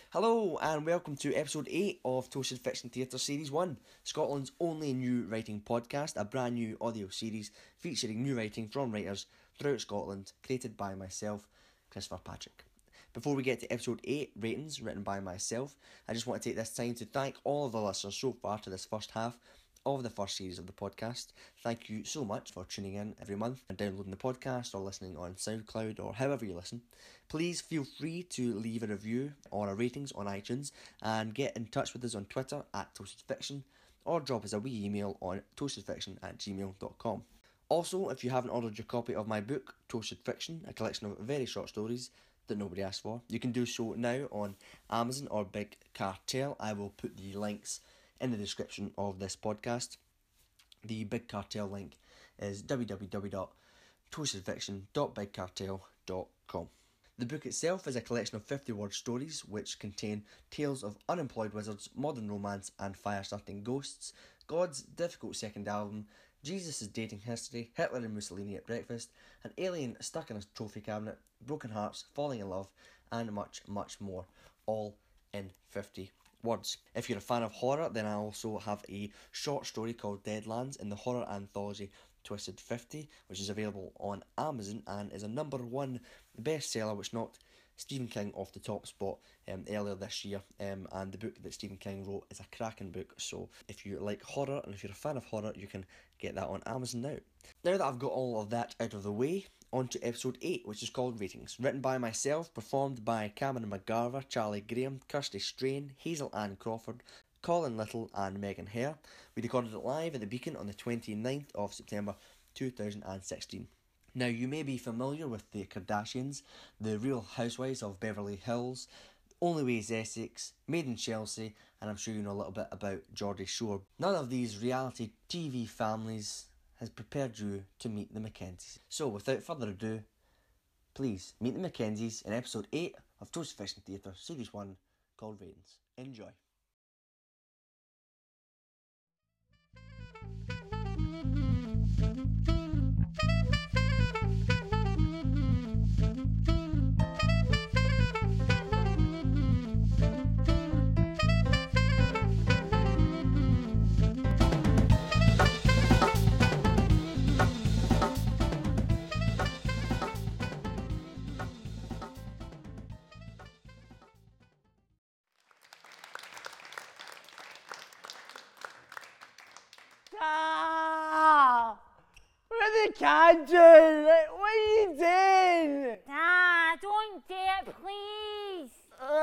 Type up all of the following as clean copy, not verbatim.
Hello and welcome to episode 8 of Toasted Fiction Theatre Series 1, Scotland's only new writing podcast, a brand new audio series featuring new writing from writers throughout Scotland, created by myself, Christopher Patrick. Before we get to episode 8, ratings written by myself, I just want to take this time to thank all of the listeners so far to this first half of the first series of the podcast. Thank you so much for tuning in every month and downloading the podcast or listening on SoundCloud or however you listen. Please feel free to leave a review or a ratings on iTunes and get in touch with us on Twitter at ToastedFiction or drop us a wee email on toastedfiction@gmail.com. Also, if you haven't ordered your copy of my book, Toasted Fiction, a collection of very short stories that nobody asked for, you can do so now on Amazon or Big Cartel. I will put the links in the description of this podcast. The Big Cartel link is www.toastedfiction.bigcartel.com. The book itself is a collection of 50-word stories which contain tales of unemployed wizards, modern romance and fire-starting ghosts, God's difficult second album, Jesus' dating history, Hitler and Mussolini at breakfast, an alien stuck in a trophy cabinet, broken hearts, falling in love, and much, much more, all in 50 words. If you're a fan of horror, then I also have a short story called Deadlands in the horror anthology Twisted 50, which is available on Amazon and is a number 1 bestseller, which knocked Stephen King off the top spot earlier this year, and the book that Stephen King wrote is a cracking book, so if you like horror and if you're a fan of horror, you can get that on Amazon now. Now that I've got all of that out of the way, on to episode 8, which is called Ratings. Written by myself, performed by Cameron McGarver, Charlie Graham, Kirsty Strain, Hazel Ann Crawford, Colin Little and Megan Hare. We recorded it live at the Beacon on the 29th of September 2016. Now, you may be familiar with the Kardashians, the Real Housewives of Beverly Hills, Only Way is Essex, Made in Chelsea, and I'm sure you know a little bit about Geordie Shore. None of these reality TV families has prepared you to meet the Mackenzies. So, without further ado, please meet the Mackenzies in episode 8 of Toasted Fiction Theatre Series 1 called Ratings. Enjoy. Where the candle? What are you doing? Don't do it, please.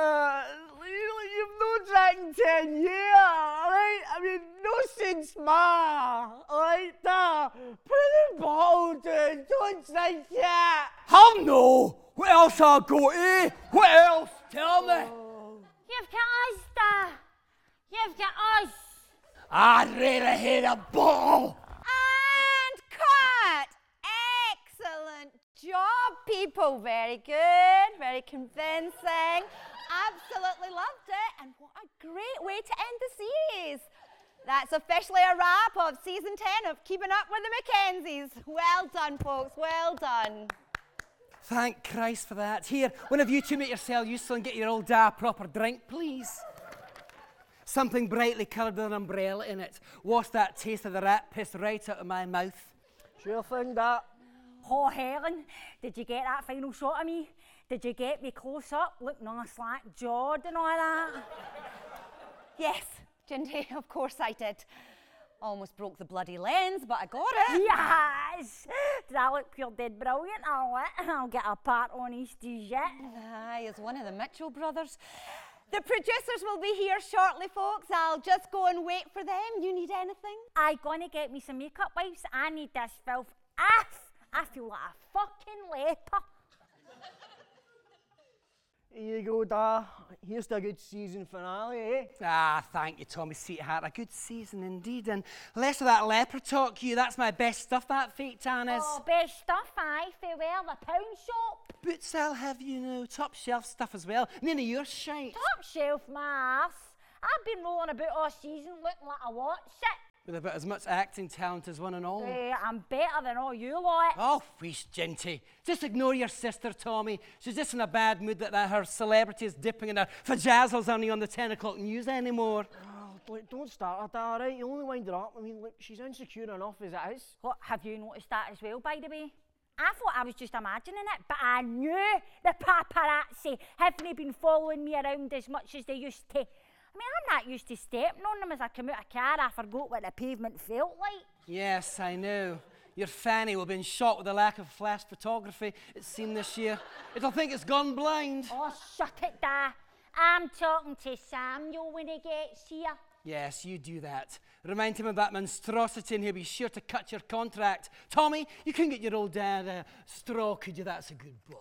You've no drank 10 years, alright? I mean, no since Ma, alright? Put in the bottle, dude. Don't drink it. Hell no! What else I go to? What else? Tell me. You've got us, Da. You've got us. I'd rather hit a bottle. And cut! Excellent job, people. Very good, very convincing. Absolutely loved it. And what a great way to end the series. That's officially a wrap of season 10 of Keeping Up with the Mackenzies. Well done, folks. Well done. Thank Christ for that. Here, one of you two make yourself useful and get your old dad a proper drink, please. Something brightly coloured with an umbrella in it. Wash that taste of the rat piss right out of my mouth. Sure thing, that. Oh, Helen, did you get that final shot of me? Did you get me close up, looking all slack-jawed and all that? Yes, Ginty, of course I did. Almost broke the bloody lens, but I got it. Yes! Did I look pure dead brilliant? I'll get a part on Easter's yet. Aye, as one of the Mitchell brothers. The producers will be here shortly, folks. I'll just go and wait for them. You need anything? I gonna get me some makeup wipes. I need this filth off. I feel like a fucking leper. Here you go, Da. Here's to a good season finale, eh? Ah, thank you, Tommy Sweetheart. A good season indeed. And less of that leper talk, you. That's my best stuff, that fake tan is. Oh, best stuff, aye. Farewell, the pound shop. Boots I'll have, you know. Top shelf stuff as well. None of your shite. Top shelf, my arse. I've been rolling about all season looking like a what? Shit. With about as much acting talent as one and all. I'm better than all you lot. Oh, wheesh, Ginty. Just ignore your sister, Tommy. She's just in a bad mood that her celebrity is dipping in her vajazzles only on the 10 o'clock news anymore. Oh, look, don't start her, Dad, right? You only wind her up. I mean, look, she's insecure enough as it is. What, have you noticed that as well, by the way? I thought I was just imagining it, but I knew the paparazzi haven't been following me around as much as they used to. I mean, I'm not used to stepping on them as I come out of car. I forgot what the pavement felt like. Yes, I know. Your fanny will have been shot with a lack of flash photography it's seen this year. It'll think it's gone blind. Oh, shut it, Da. I'm talking to Samuel when he gets here. Yes, you do that. Remind him of that monstrosity and he'll be sure to cut your contract. Tommy, you couldn't get your old dad a straw, could you? That's a good boy.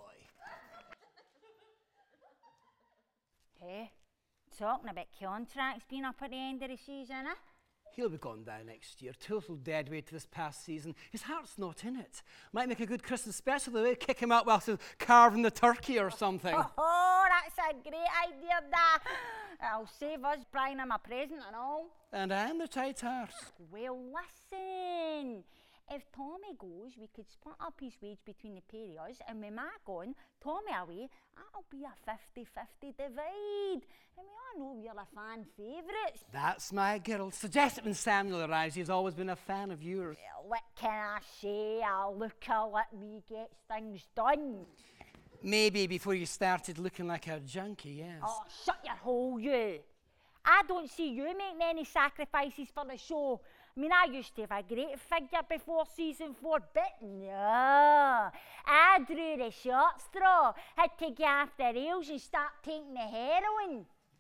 Hey, talking about contracts being up at the end of the season, eh? He'll be gone down next year. Total dead weight to this past season. His heart's not in it. Might make a good Christmas special, though. Kick him out whilst he's carving the turkey or something. Oh, that's a great idea, Da. It'll save us buying him a present and all. And I'm the tight arse. Well, listen. If Tommy goes, we could split up his wage between the pair of us, and with Matt gone, Tommy away, that'll be a 50-50 divide. And we all know we're a fan favourites. That's my girl. Suggest it when Samuel arrives. He's always been a fan of yours. Well, what can I say? A looker let me get things done. Maybe before you started looking like a junkie, yes. Oh, shut your hole, you. I don't see you making any sacrifices for the show. I mean, I used to have a great figure before season 4, but no. I drew the short straw, had to get off the rails and start taking the heroin.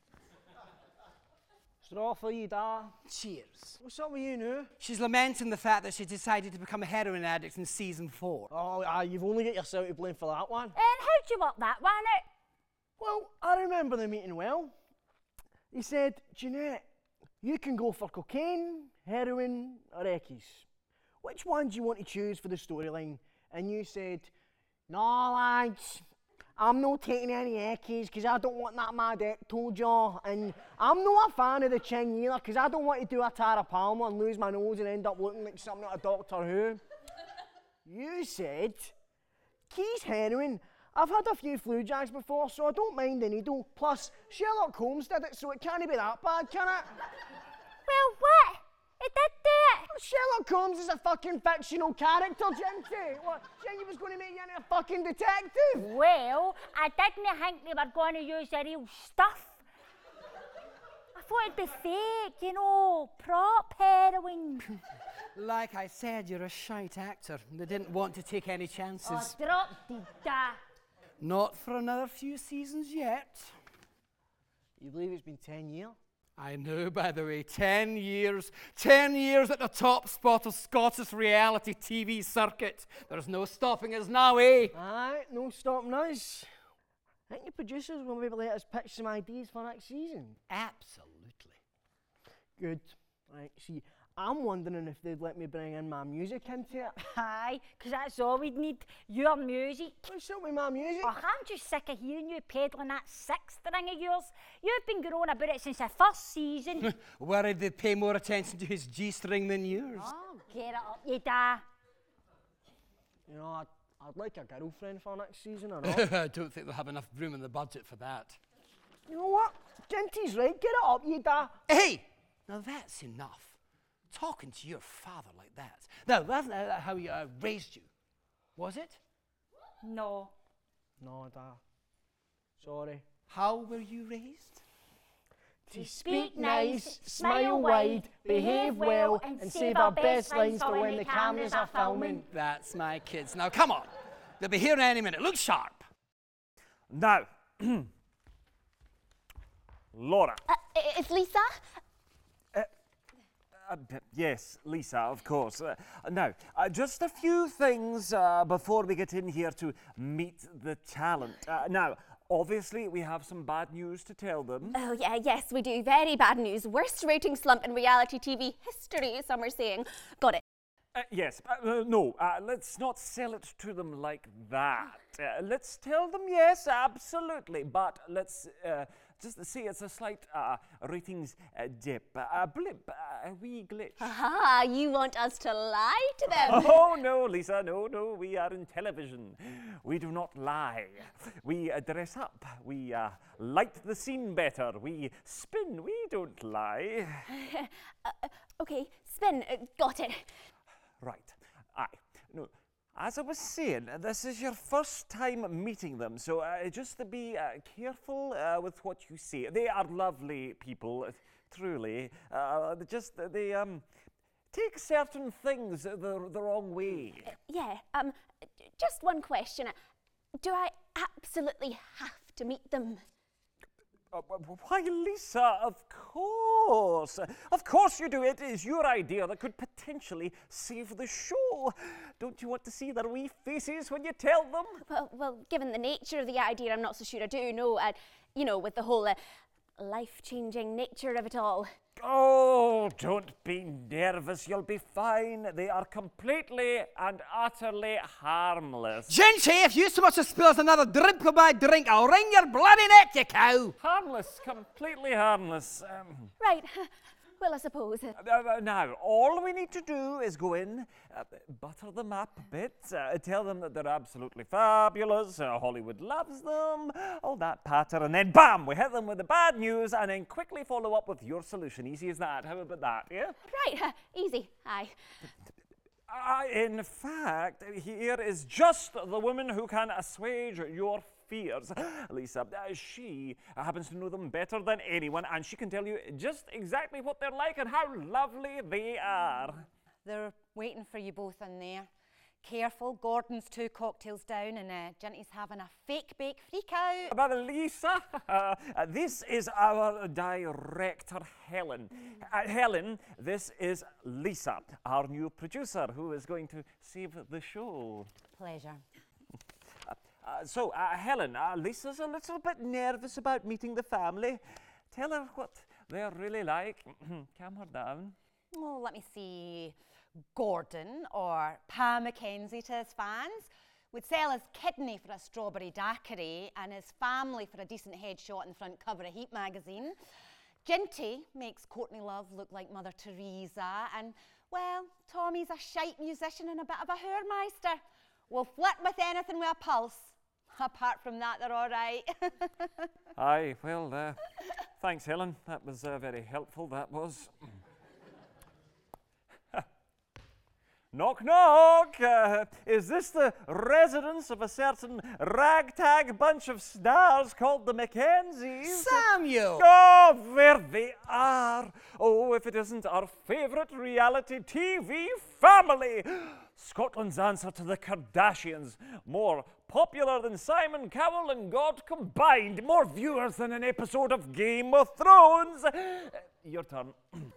Straw for you, Dad. Cheers. What's up with you now? She's lamenting the fact that she decided to become a heroin addict in season 4. Oh, you've only got yourself to blame for that one. And how'd you work that one out? Well, I remember the meeting well. He said, Jeanette, you can go for cocaine, heroin, or eckies. Which one do you want to choose for the storyline? And you said, no, lads, I'm not taking any eckies because I don't want that mad ecto jaw. And I'm not a fan of the Ching either because I don't want to do a Tara Palmer and lose my nose and end up looking like something out of Doctor Who. You said, Keys heroin. I've had a few flu jags before, so I don't mind the needle. Plus, Sherlock Holmes did it, so it can't be that bad, can it? Well, what? It did that. Sherlock Holmes is a fucking fictional character, Ginty. What? Ginty was going to make you into a fucking detective. Well, I didn't think they were going to use the real stuff. I thought it'd be fake, you know, prop heroin. Like I said, you're a shite actor. They didn't want to take any chances. Oh, drop the da. Not for another few seasons yet. You believe it's been 10 years? I know, by the way, 10 years. 10 years at the top spot of Scottish reality TV circuit. There's no stopping us now, eh? Aye, no stopping us. I think the producers will maybe let us pitch some ideas for next season. Absolutely. Good. Right, see, I'm wondering if they'd let me bring in my music into it. Aye, because that's all we'd need, your music. What's up with my music? Oh, I'm just sick of hearing you peddling that sixth string of yours. You've been going about it since the first season. Worried they'd pay more attention to his G-string than yours. Oh, get it up, you da. You know, I'd like a girlfriend for next season or not. I don't think they'll have enough room in the budget for that. You know what? Ginty's right, get it up, you da. Hey! Now that's enough. Talking to your father like that. Now, that's not how he raised you, was it? No. No, da. Sorry. How were you raised? To speak nice, smile wide, behave well, and save our best lines for when the cameras are filming. That's my kids. Now, come on. They'll be here any minute. Look sharp. Now, Laura. It's Lisa. Yes, Lisa, of course. Now, just a few things before we get in here to meet the talent. Now, obviously, we have some bad news to tell them. Oh, yeah, yes, we do. Very bad news. Worst rating slump in reality TV history, some are saying. Got it. Yes, no, let's not sell it to them like that. Let's tell them yes, absolutely, but let's just say it's a slight ratings dip, a blip, a wee glitch. Aha, you want us to lie to them? Oh, no, Lisa, no, we are in television. We do not lie. We dress up. We light the scene better. We spin. We don't lie. Okay, spin. Got it. Right. Aye. No. As I was saying, this is your first time meeting them, so just to be careful with what you say. They are lovely people, truly. They take certain things the wrong way. Yeah, just one question. Do I absolutely have to meet them? Why, Lisa, of course. Of course you do. It is your idea that could potentially save the show. Don't you want to see their wee faces when you tell them? Well, given the nature of the idea, I'm not so sure I do. No, with the whole life-changing nature of it all. Oh, don't be nervous. You'll be fine. They are completely and utterly harmless. Ginty, if you so much as spill us another drip of my drink, I'll wring your bloody neck, you cow. Harmless, completely harmless. Right. Well, I suppose. Now, all we need to do is go in, butter them up a bit, tell them that they're absolutely fabulous, Hollywood loves them, all that patter, and then bam, we hit them with the bad news, and then quickly follow up with your solution. Easy as that. How about that, yeah? Right, easy. Aye. In fact, here is just the woman who can assuage your fears. Lisa, she happens to know them better than anyone, and she can tell you just exactly what they're like and how lovely they are. They're waiting for you both in there. Careful, Gordon's 2 cocktails down and Ginty's having a fake bake freak out. But Lisa, this is our director, Helen. Helen, this is Lisa, our new producer, who is going to save the show. Pleasure. Helen, Lisa's a little bit nervous about meeting the family. Tell her what they're really like. Calm her down. Oh, let me see. Gordon, or Pa Mackenzie to his fans, would sell his kidney for a strawberry daiquiri and his family for a decent headshot in the front cover of Heat magazine. Ginty makes Courtney Love look like Mother Teresa, and, well, Tommy's a shite musician and a bit of a Hurmeister. We'll flirt with anything with a pulse. Apart from that, they're all right. Aye, well, thanks, Helen. That was very helpful, that was. Knock, knock! Is this the residence of a certain ragtag bunch of stars called the Mackenzies? Samuel! Oh, there they are! Oh, if it isn't our favourite reality TV family! Scotland's answer to the Kardashians. More popular than Simon Cowell and God combined. More viewers than an episode of Game of Thrones. Your turn.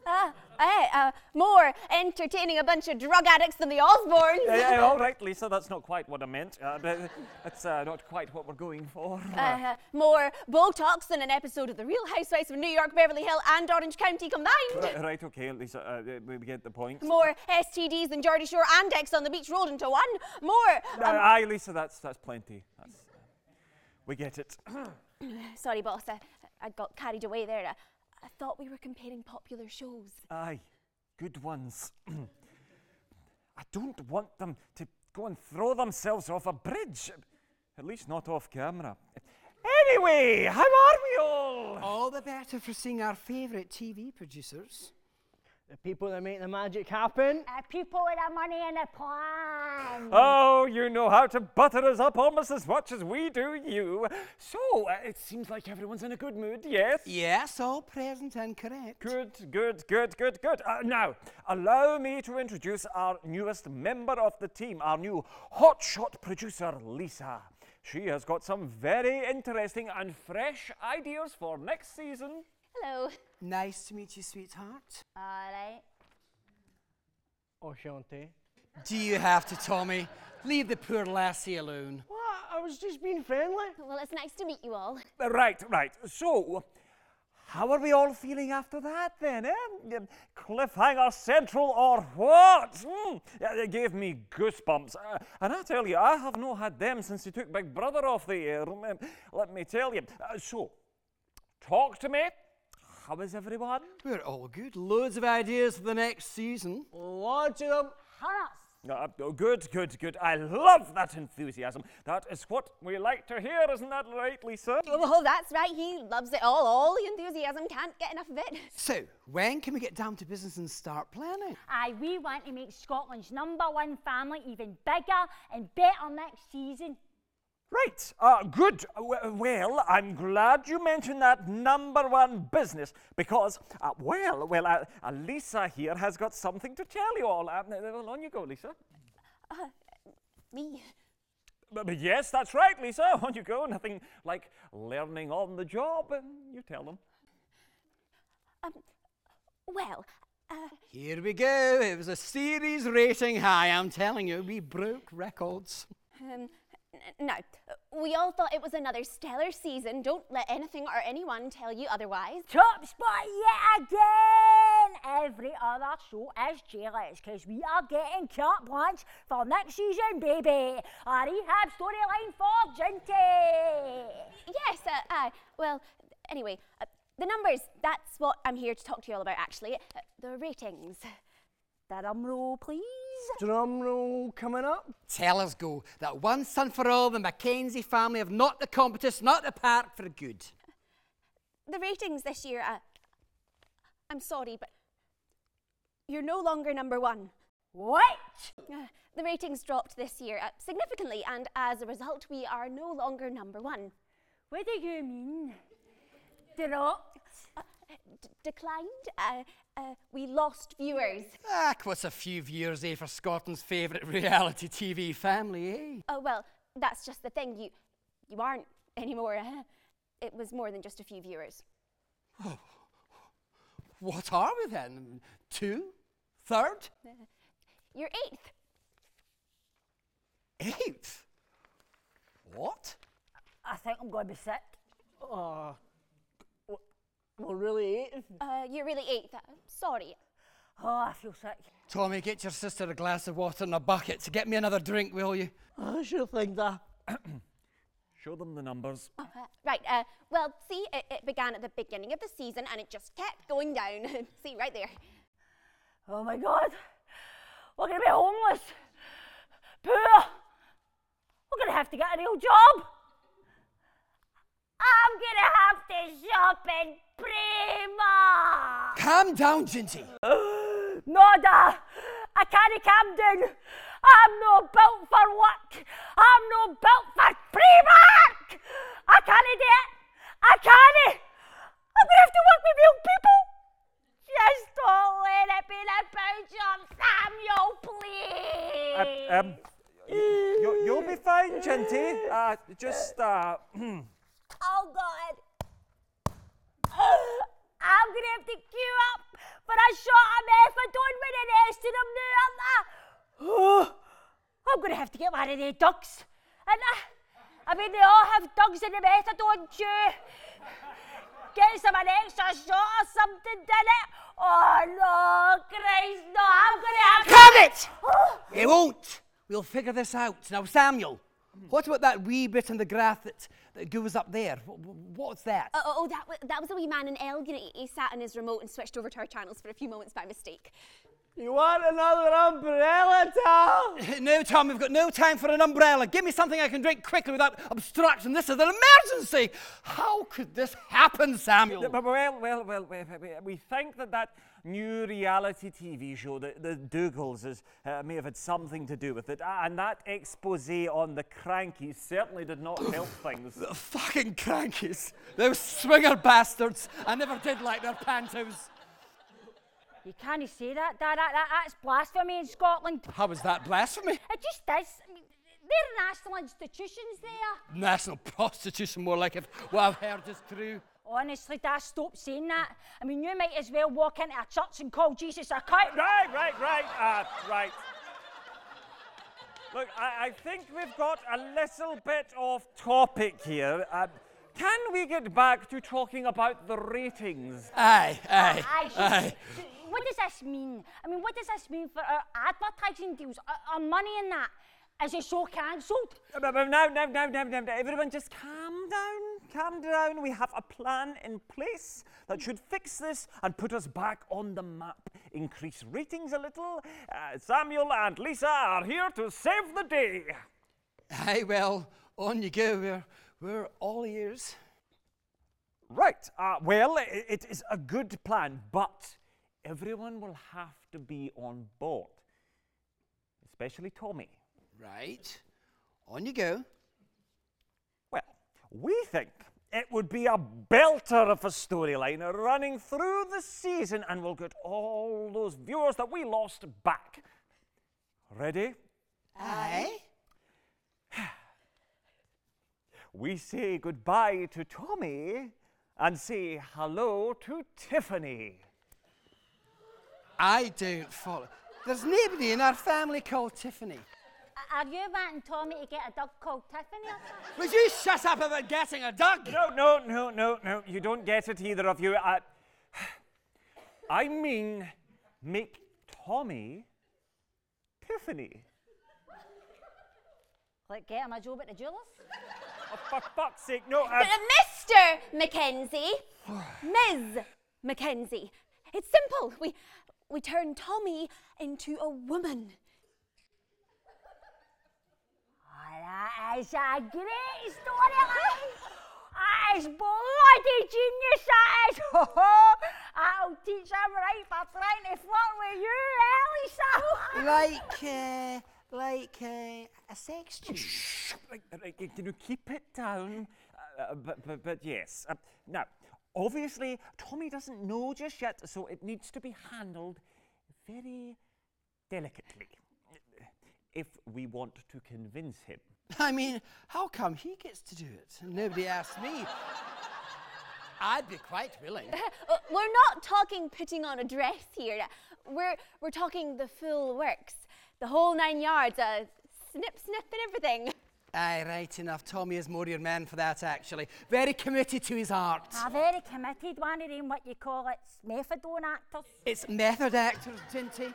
More entertaining a bunch of drug addicts than the Osbournes. All right, Lisa, that's not quite what I meant. But that's not quite what we're going for. More Botox than an episode of The Real Housewives of New York, Beverly Hill and Orange County combined. Right, okay, Lisa, we get the point. More STDs than Geordie Shore and Ex on the Beach rolled into one. More... aye, Lisa, that's plenty. We get it. Sorry, boss, I got carried away there. I thought we were comparing popular shows. Aye, good ones. I don't want them to go and throw themselves off a bridge. At least not off camera. Anyway, how are we all? All the better for seeing our favourite TV producers. The people that make the magic happen. People with the money and the plan. Oh, you know how to butter us up almost as much as we do you. So, it seems like everyone's in a good mood, yes? Yes, all present and correct. Good. Now, allow me to introduce our newest member of the team, our new hotshot producer, Lisa. She has got some very interesting and fresh ideas for next season. Hello. Nice to meet you, sweetheart. All right. Oshante. Do you have to, Tommy? Leave the poor lassie alone. What? I was just being friendly. Well, it's nice to meet you all. Right. So, how are we all feeling after that then, eh? Cliffhanger Central or what? It gave me goosebumps. And I tell you, I have not had them since he took Big Brother off the air. Let me tell you. talk to me. How is everyone? We're all good. Loads of ideas for the next season. Lots of them. Good. I love that enthusiasm. That is what we like to hear, isn't that right, Lisa? Oh, that's right. He loves it all the enthusiasm. Can't get enough of it. So, when can we get down to business and start planning? Aye, we want to make Scotland's #1 family even bigger and better next season. Right, good. Well, I'm glad you mentioned that #1 business because, Lisa here has got something to tell you all. Well, on you go, Lisa. Me? But yes, that's right, Lisa. On you go. Nothing like learning on the job. You tell them. Well, Here we go. It was a series rating high. I'm telling you, we broke records. no. We all thought it was another stellar season. Don't let anything or anyone tell you otherwise. Top spot yet again! Every other show is jealous because we are getting carte blanche for next season, baby. A rehab storyline for Ginty. Yes, well, anyway, the numbers, that's what I'm here to talk to you all about, actually. The ratings. The drum roll, please. Drum roll coming up. Tell us, go, that once and for all, the Mackenzie family have knocked the competition out the park for good. The ratings this year, I'm sorry, but you're no longer #1. What? The ratings dropped this year significantly, and as a result, we are no longer #1. What do you mean? Dropped? Declined. We lost viewers. What's a few viewers, for Scotland's favourite reality TV family, eh? Oh, well, that's just the thing. You aren't anymore. It was more than just a few viewers. Oh. What are we then? 2? 3rd? You're 8th. 8th? What? I think I'm going to be sick. Well, really, 8th? You're really 8th. Sorry. Oh, I feel sick. Tommy, get your sister a glass of water and a bucket to get me another drink, will you? I sure think that. Show them the numbers. Right, well, see, it began at the beginning of the season and it just kept going down. See, right there. Oh my God. We're going to be homeless. Poor. We're going to have to get a real job. I'm going to have to shop in Primark. Calm down, Ginty. Nada. I can't calm down. I'm not built for work. I'm not built for Primark. I can't do it. I can't. I'm going to have to work with real people. Just don't let it be the Punch-Up Samuel, please. You'll be fine, Ginty. Oh, God. I'm going to have to queue up for a shot of methadone with the rest of them now, aren't I? I'm going to have to get one of the ducks. And I mean, they all have ducks in the methadone too. Get some an extra shot or something, did it? Oh, no, Christ, no, I'm going to have to... Damn it! You won't. We'll figure this out. Now, Samuel, what about that wee bit in the graph that goes up there? What's that? That was a wee man in Elgin. He sat on his remote and switched over to our channels for a few moments by mistake. You want another umbrella, Tom? No, Tom, we've got no time for an umbrella. Give me something I can drink quickly without obstruction. This is an emergency. How could this happen, Samuel? Well, we think that new reality TV show, the Dougals, may have had something to do with it. And that expose on the Crankies certainly did not help things. The fucking Crankies. Those swinger bastards. I never did like their pantos. You can't say that, Dad. That's blasphemy in Scotland. How is that blasphemy? It just is. I mean, they're national institutions there. National prostitution, more like, if what I've heard is true. Honestly, Dad, stop saying that. I mean, you might as well walk into a church and call Jesus a cunt. Right. Look, I think we've got a little bit off topic here. Can we get back to talking about the ratings? Aye. What does this mean? I mean, what does this mean for our advertising deals, our money in that? Is the show cancelled? Now, everyone just calm down, calm down. We have a plan in place that should fix this and put us back on the map. Increase ratings a little. Samuel and Lisa are here to save the day. Aye, well, on you go. We're all ears. Right. Well, it is a good plan, but everyone will have to be on board, especially Tommy. Right. On you go. Well, we think it would be a belter of a storyline running through the season, and we'll get all those viewers that we lost back. Ready? Aye. We say goodbye to Tommy and say hello to Tiffany. I don't follow. There's nobody in our family called Tiffany. Are you wanting Tommy to get a dog called Tiffany or something? Would you shut up about getting a dog? No. You don't get it, either of you. I mean, make Tommy Tiffany. Like get him a job at the jewellers? Oh, for fuck's sake, no. But Mr. Mackenzie, Ms. Mackenzie, it's simple. We turn Tommy into a woman. Oh, that is a great storyline. That is bloody genius, that is. I'll teach him right for trying to flirt with you, Lisa. Like a sex change. Right, keep it down. But yes. Now, obviously, Tommy doesn't know just yet, so it needs to be handled very delicately if we want to convince him. I mean, how come he gets to do it and nobody asked me? I'd be quite willing. We're not talking putting on a dress here. We're talking the full works. The whole 9 yards, snip, snip and everything. Aye, right enough. Tommy is more your man for that, actually. Very committed to his art. Very committed, one of them, what you call it, methadone actors. It's method actors, Tinty.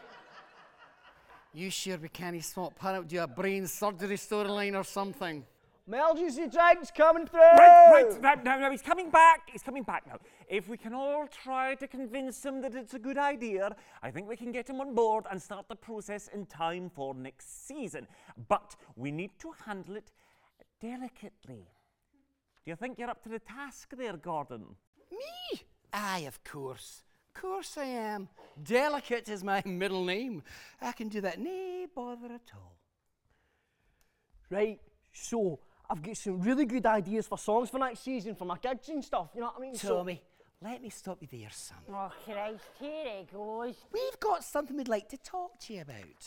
You sure we can't swap her out, do a brain surgery storyline or something? Emergency drink's coming through! Right, now he's coming back. He's coming back now. If we can all try to convince him that it's a good idea, I think we can get him on board and start the process in time for next season. But we need to handle it delicately. Do you think you're up to the task there, Gordon? Me? Aye, of course. Of course I am. Delicate is my middle name. I can do that, nae bother at all. Right, so I've got some really good ideas for songs for next season for my kids and stuff, you know what I mean? Tommy, let me stop you there, son. Oh, Christ, here he goes. We've got something we'd like to talk to you about.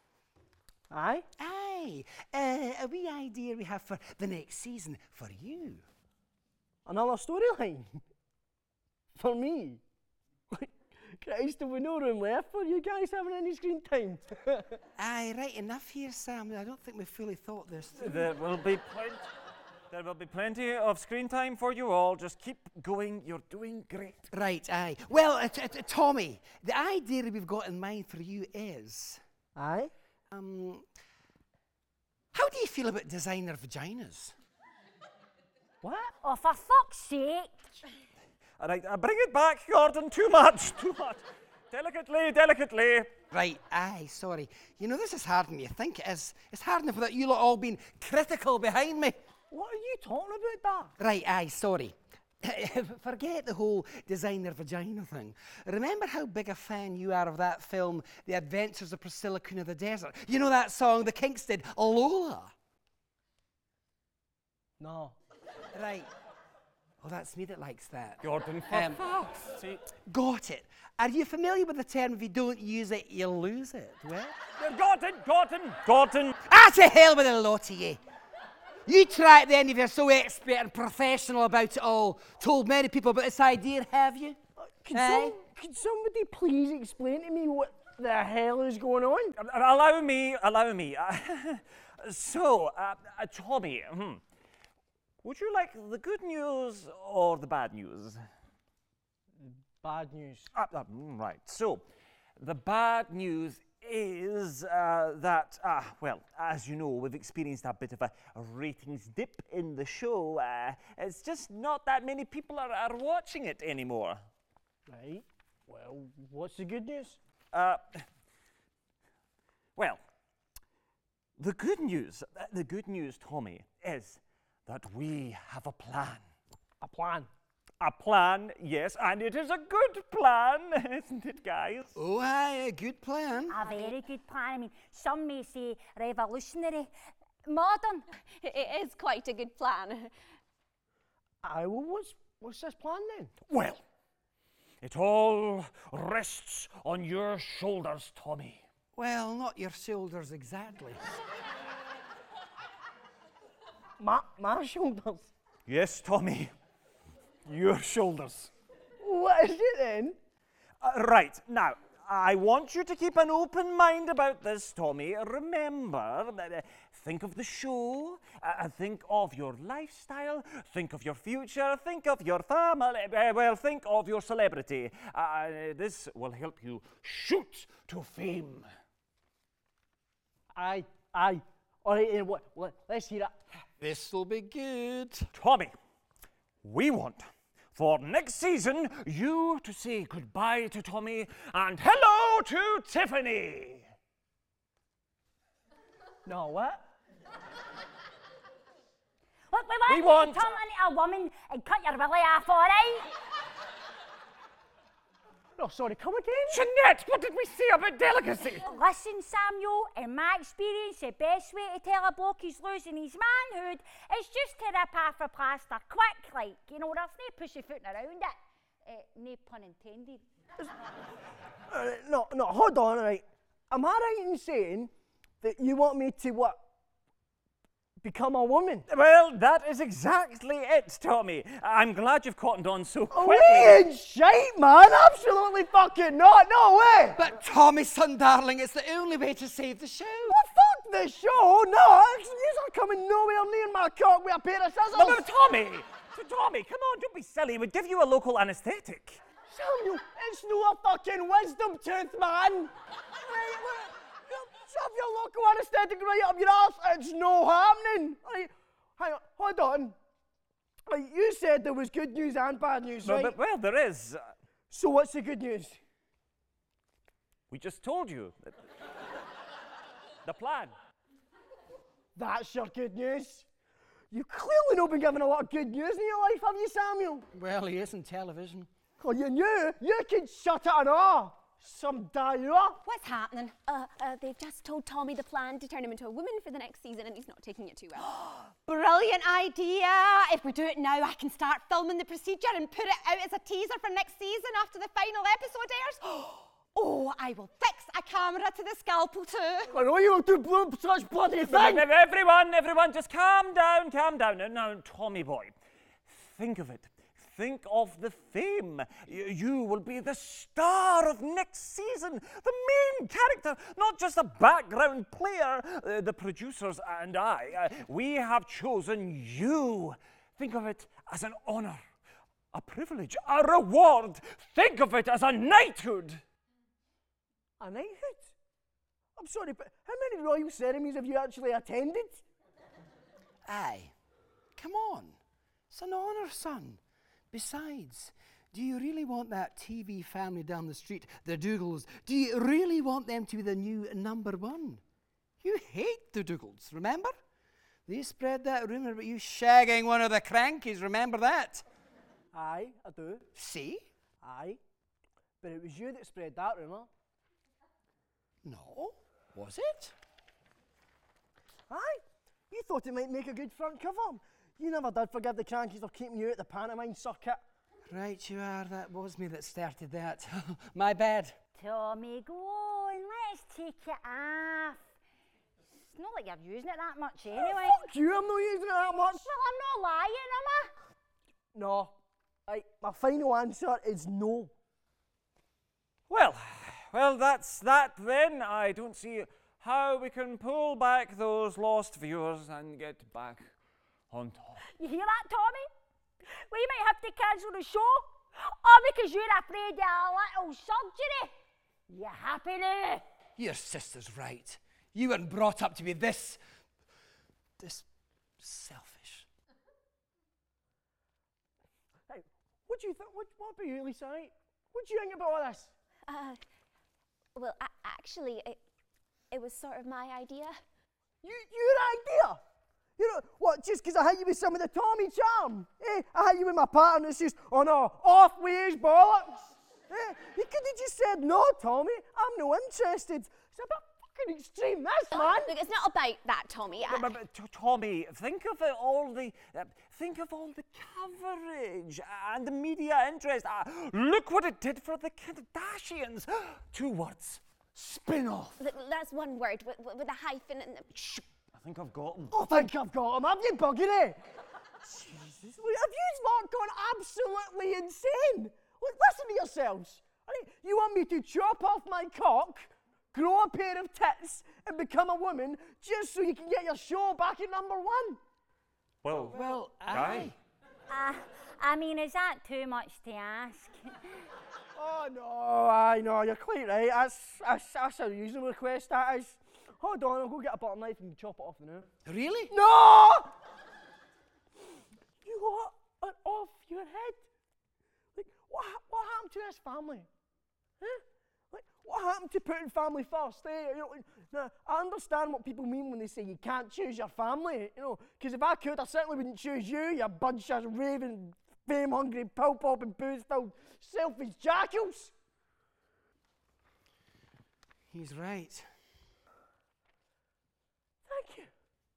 Aye? Aye, a wee idea we have for the next season for you. Another storyline? For me? Christ, have we no room left for you guys having any screen time? Aye, right enough here, Sam. I don't think we've fully thought this through. There will be plenty of screen time for you all. Just keep going. You're doing great. Right, aye. Well, Tommy, the idea we've got in mind for you is... Aye? How do you feel about designer vaginas? What? Oh, for fuck's sake. All right, bring it back, Gordon. Too much. Delicately. Right, aye, sorry. You know, this is harder than you think it is. It's hard enough without you lot all being critical behind me. What are you talking about, Dad? Right, aye, sorry. Forget the whole designer vagina thing. Remember how big a fan you are of that film, The Adventures of Priscilla, Queen of the Desert? You know that song the Kinks did, Lola? No. Right. Oh, that's me that likes that. Gordon, for fuck's sake. Got it. Are you familiar with the term, if you don't use it, you lose it? Well? Gordon. Ah, to hell with the lot of you. You try it then if you're so expert and professional about it all. Told many people about this idea, have you? Could somebody please explain to me what the hell is going on? Allow me. So, Tommy, would you like the good news or the bad news? Bad news. Right. So, the bad news is that, well, as you know, we've experienced a bit of a ratings dip in the show. It's just not that many people are watching it anymore. Right. Well, what's the good news? Well, the good news, Tommy, is that we have a plan. A plan. A plan, yes, and it is a good plan, isn't it, guys? Oh, aye, a good plan. A very good plan. I mean, some may say revolutionary, modern. It is quite a good plan. Aye, well, what's this plan then? Well, it all rests on your shoulders, Tommy. Well, not your shoulders exactly. My shoulders. Yes, Tommy, your shoulders. What is it then? Right, now, I want you to keep an open mind about this, Tommy. Remember, think of the show, think of your lifestyle, think of your future, think of your family, well, think of your celebrity. This will help you shoot to fame. Aye. All right, then, let's hear it. This'll be good. Tommy, we want for next season you to say goodbye to Tommy and hello to Tiffany. No, what? Look, We we want- want to turn into a woman and cut your willy off, all right? No, sorry, come again? Jeanette, what did we say about delicacy? Listen, Samuel, in my experience, the best way to tell a bloke he's losing his manhood is just to rip off a plaster quick, like. You know, there's no pussyfooting around it. No pun intended. No, hold on, right. Am I right in saying that you want me to, what, become a woman? Well, that is exactly it, Tommy. I'm glad you've cottoned on so quickly. We ain't shite, man. Absolutely fucking not. No way. But Tommy, son darling, it's the only way to save the show. Well, fuck the show. No, you're coming nowhere near my cock with a pair of scissors. No, Tommy, come on, don't be silly. We'd give you a local anaesthetic. Samuel, it's no a fucking wisdom tooth, man. Shove your local anaesthetic right up your arse. It's no happening. Right, hang on, hold on. Right, you said there was good news and bad news, No, right? but, well, there is. So what's the good news? We just told you. The plan. That's your good news. You've clearly not been given a lot of good news in your life, have you, Samuel? Well, he isn't television. Oh, you knew? You could shut it and all. Some diarrhea. What's happening? They've just told Tommy the plan to turn him into a woman for the next season, and he's not taking it too well. Brilliant idea! If we do it now, I can start filming the procedure and put it out as a teaser for next season after the final episode airs. Oh, I will fix a camera to the scalpel too. I know you don't do such bloody thing. Everyone, just calm down. Now, Tommy boy, think of it. Think of the fame. You will be the star of next season, the main character, not just a background player. The producers and I, we have chosen you. Think of it as an honor, a privilege, a reward. Think of it as a knighthood. A knighthood? I'm sorry, but how many royal ceremonies have you actually attended? Aye. Come on. It's an honour, son. Besides, do you really want that TV family down the street, the Dougals, do you really want them to be the new number one? You hate the Dougals, remember? They spread that rumour about you shagging one of the crankies, remember that? Aye, I do. See? Aye. But it was you that spread that rumour. No. Was it? Aye. You thought it might make a good front cover. You never did forgive the crankies for keeping you at the pantomime circuit. Right you are, that was me that started that. My bad. Tommy, go on, let's take it off. It's not like you're using it that much anyway. Fuck you, I'm not using it that much. Well, I'm not lying, am I? No. Right, my final answer is no. Well, that's that then. I don't see how we can pull back those lost viewers and get back on top. You hear that, Tommy? We might have to cancel the show, all because you're afraid of a little surgery. You happy now? Your sister's right. You weren't brought up to be this selfish. Hey, what do you think? What about you, Lisa? Right? What do you think about all this? Well, actually, it was sort of my idea. Your idea? You know, what, just because I hit you with some of the Tommy charm? I hit you with my pattern, it's just, oh no, off with his bollocks. You could have just said, no, Tommy, I'm no interested. It's a bit fucking extreme, this, man. Look, it's not about that, Tommy. Tommy, think of all the coverage and the media interest. Look what it did for the Kardashians. 2 words: spin-off. Look, that's one word with a hyphen and. Shh, I think I've got him. I think I've got him. Have you bugging it? Jesus, have you not gone absolutely insane? Look, listen to yourselves. You want me to chop off my cock, grow a pair of tits, and become a woman just so you can get your show back at #1? Well, aye. I mean, is that too much to ask? Oh no, I know, you're quite right. That's a reasonable request, that is. Hold on, I'll go get a butter knife and chop it off now. Really? No! You are off your head. Like, what happened to this family? Huh? Like, what happened to putting family first? You know, now, I understand what people mean when they say you can't choose your family, you know, because if I could, I certainly wouldn't choose you bunch of raving, fame-hungry, pill-popping, booze-filled, selfish jackals. He's right. Thank you.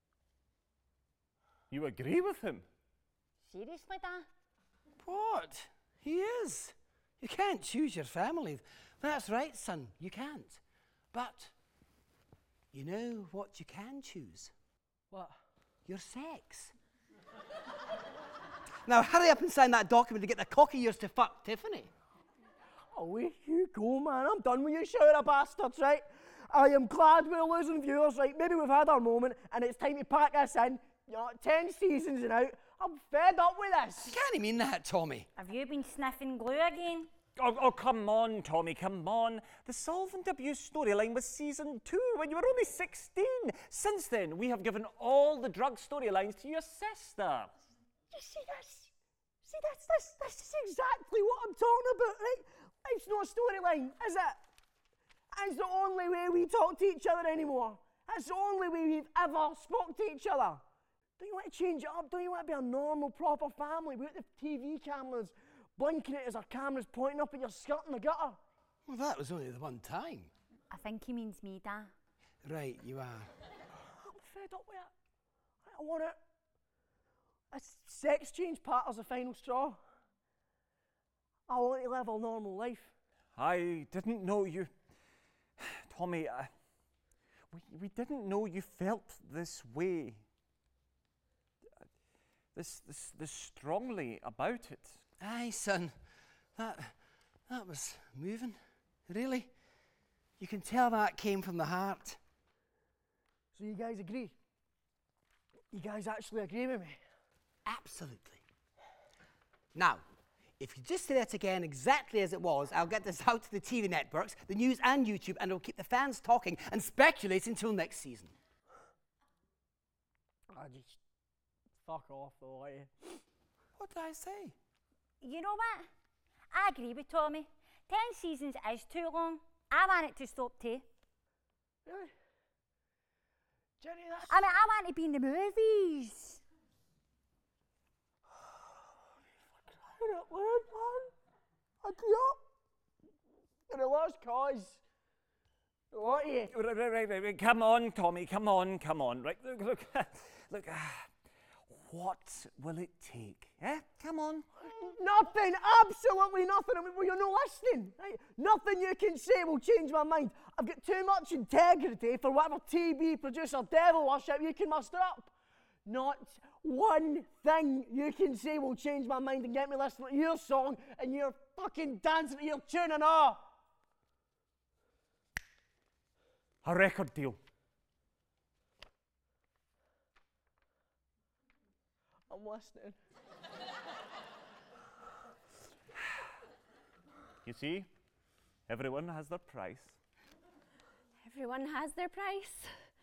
you agree with him? Seriously, Dad? What? He is. You can't choose your family. That's right, son, you can't. But you know what you can choose? What? Your sex. Now hurry up and sign that document to get the cock of yours to fuck Tiffany. Away you go, man. I'm done with you shower of bastards, right? I am glad we're losing viewers, right? Maybe we've had our moment and it's time to pack this in. You know, 10 seasons and out. I'm fed up with this. You can't mean that, Tommy. Have you been sniffing glue again? Oh, come on, Tommy, come on. The solvent abuse storyline was season 2 when you were only 16. Since then, we have given all the drug storylines to your sister. You see this? See this is exactly what I'm talking about, right? It's not a storyline, is it? It's the only way we talk to each other anymore. It's the only way we've ever spoke to each other. Don't you want to change it up? Don't you want to be a normal, proper family without the TV cameras blinking at us, our cameras pointing up at your skirt in the gutter? Well, that was only the one time. I think he means me, Dad. Right, you are. I'm fed up with it. I want it. A sex change partner's the final straw. I want to live a normal life. I didn't know you. Tommy, we didn't know you felt this way. This strongly about it. Aye, son. That was moving. Really? You can tell that came from the heart. So you guys agree? You guys actually agree with me? Absolutely. Now, if you just say that again exactly as it was, I'll get this out to the TV networks, the news and YouTube, and it'll keep the fans talking and speculating until next season. I just fuck off, though, like. What did I say? You know what? I agree with Tommy. 10 seasons is too long. I want it to stop too. Really? Jenny, that's... I mean, I want to be in the movies. You're that word, man. I grew up in a lost cause. What are you? Right. Come on, Tommy, come on. Right, look. What will it take? Come on. Nothing, absolutely nothing. I mean, well, you're not listening. Right? Nothing you can say will change my mind. I've got too much integrity for whatever TV producer devil worship you can muster up. Not one thing you can say will change my mind and get me listening to your song and your fucking dancing to your tune and all. A record deal. I'm listening. You see, everyone has their price. Everyone has their price.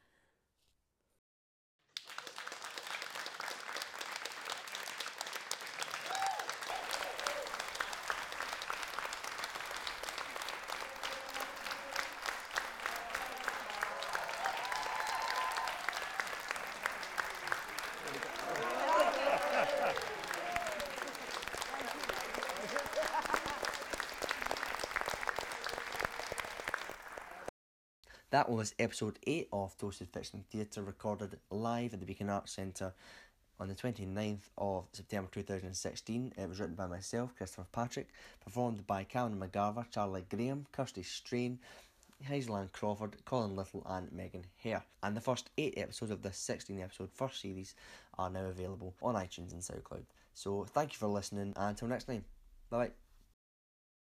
That was episode 8 of Toasted Fiction Theatre, recorded live at the Beacon Arts Centre on the 29th of September 2016. It was written by myself, Christopher Patrick, performed by Cameron McGarver, Charlie Graham, Kirsty Strain, Hazel-Ann Crawford, Colin Little and Megan Hare. And the first 8 episodes of this 16-episode first series are now available on iTunes and SoundCloud. So thank you for listening, and until next time, bye bye.